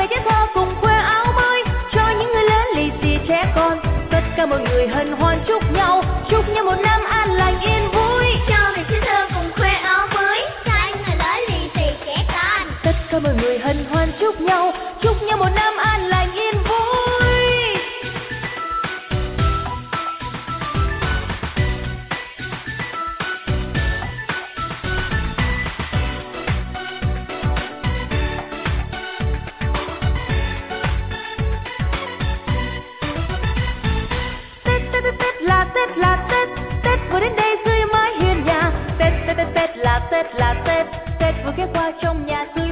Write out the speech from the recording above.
trẻ thơ cùng khoe áo mới cho những người lớn lì xì trẻ con. Tất cả mọi người hân hoan chúc nhau một năm an lành yên vui. Cho ngày trẻ thơ cùng khoe áo mới cho những người lớn lì xì trẻ con. Tất cả mọi người hân hoan chúc nhau một năm an lành yên vui. Tết là Tết, Tết vừa đến đây dưới mái hiên nhà. Tết là Tết, Tết vừa ghé qua trong nhà tươi